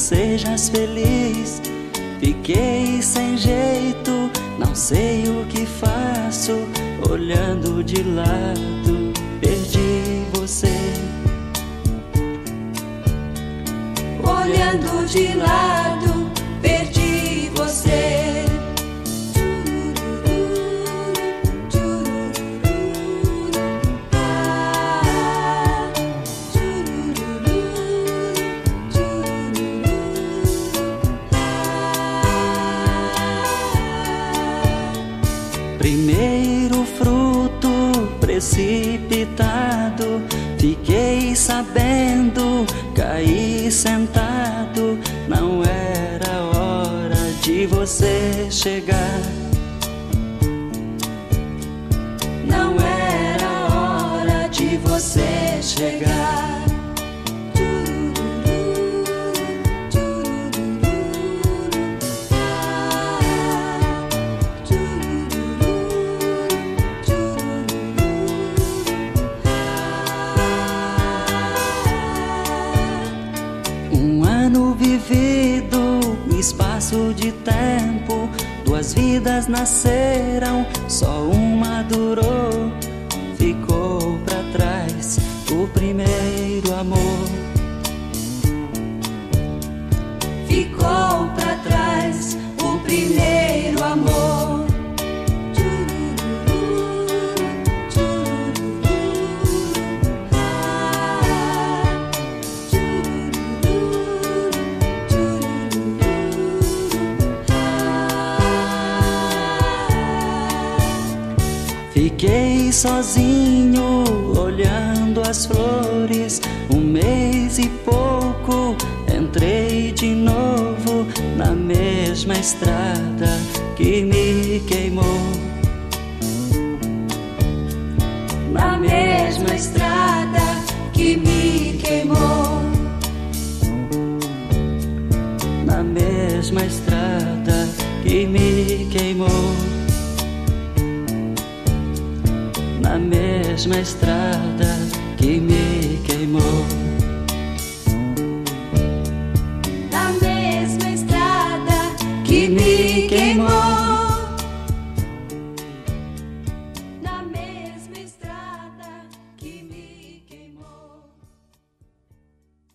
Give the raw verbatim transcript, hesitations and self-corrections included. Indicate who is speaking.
Speaker 1: sejas feliz. Fiquei sem jeito, não sei o que faço. Olhando de lado, perdi você.
Speaker 2: Olhando de lado, perdi você.
Speaker 1: Primeiro fruto precipitado, fiquei sabendo, caí sentado. Não era hora de você chegar.
Speaker 2: Não era hora de você chegar.
Speaker 1: Um ano vivido, espaço de tempo, duas vidas nasceram, só uma durou. Ficou pra trás o primeiro amor.
Speaker 2: Ficou pra trás o primeiro amor.
Speaker 1: Fiquei sozinho, olhando as flores. Um mês e pouco, entrei de novo na mesma estrada que me queimou.
Speaker 2: Na mesma estrada que me queimou.
Speaker 1: Na mesma estrada que me queimou. Na mesma estrada que me queimou.
Speaker 2: Na mesma estrada que me queimou.